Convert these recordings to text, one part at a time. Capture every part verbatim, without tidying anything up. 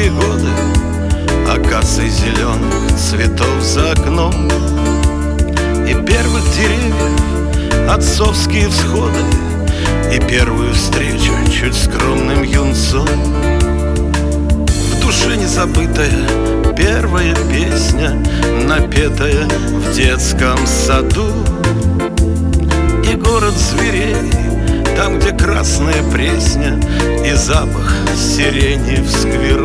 далекие годы, акаций зеленых цветов за окном, и первых деревьев отцовские всходы, и первую встречу чуть скромным юнцом. В душе незабытая первая песня, напетая в детском саду, и город зверей, там, где красная пресня и запах сирени в скверу.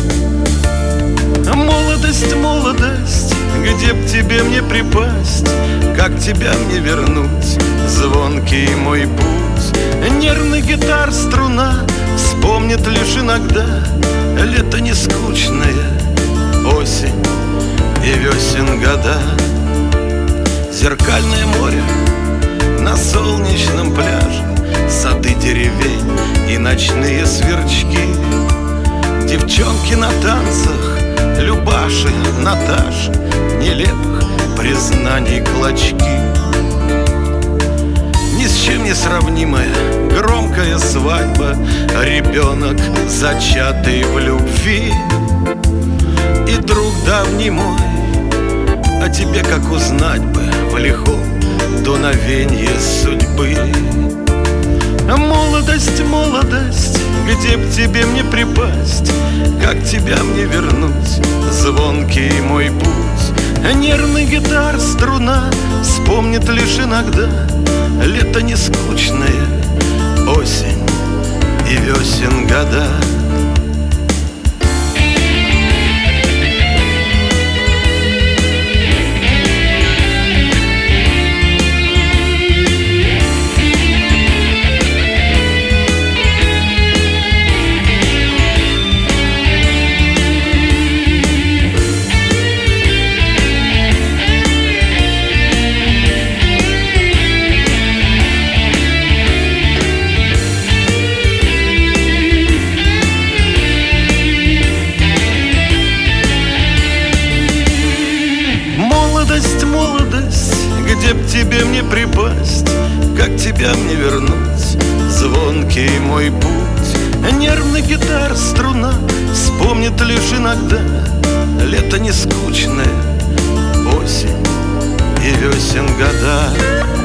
Молодость, молодость, где б тебе мне припасть, как тебя мне вернуть, звонкий мой путь. Нервный гитар струна вспомнит лишь иногда лето не скучное, осень и весен года. Зеркальное море на солнечном пляже, сады деревень и ночные сверчки, девчонки на танцах, Любаши, Наташи, нелепых признаний клочки. Ни с чем не сравнимая громкая свадьба, ребенок, зачатый в любви, и друг давний мой, о тебе как узнать бы в лихом дуновенье судьбы. Молодость, молодость, где б тебе мне припасть, как тебя мне вернуть, звонкий мой путь. Нервный гитар струна вспомнит лишь иногда лето не скучное, осень и весен года. Молодость, молодость, где б тебе мне припасть, как тебя мне вернуть, звонкий мой путь. Нервный гитар струна вспомнит лишь иногда лето не скучное, осень и весен года.